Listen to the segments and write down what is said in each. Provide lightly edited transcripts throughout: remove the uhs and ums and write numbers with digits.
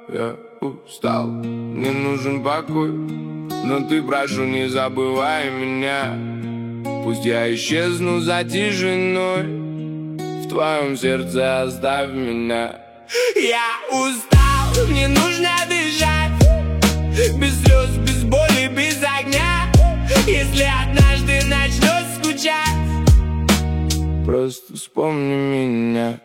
Я устал, мне нужен покой, но ты, прошу, не забывай меня. Пусть я исчезну за тишиной, в твоем сердце оставь меня. Я устал, мне нужно дышать, без слез, без боли, без огня. Если однажды начнешь скучать, просто вспомни меня.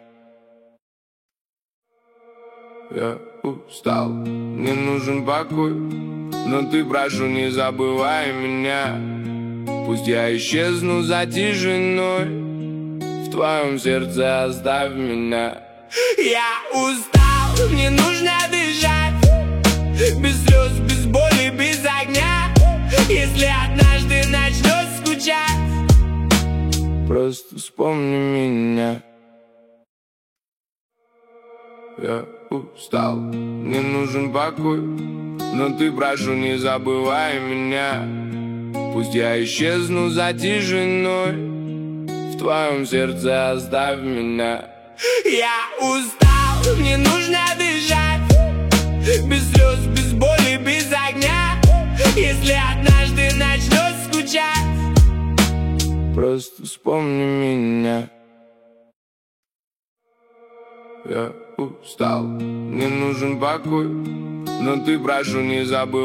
Я устал, мне нужен покой, но ты, прошу, не забывай меня. Пусть я исчезну за тишиной, в твоем сердце оставь меня. Я устал, мне нужно дышать, без слез, без боли, без огня. Если однажды начнешь скучать, просто вспомни меня. Я устал, мне нужен покой, но ты, прошу, не забывай меня. Пусть я исчезну за тишиной, в твоем сердце оставь меня. Я устал, мне нужно дышать, без слез, без боли, без огня. Если однажды начнешь скучать, просто вспомни меня. Я устал, мне нужен покой, но ты, прошу, не забывай.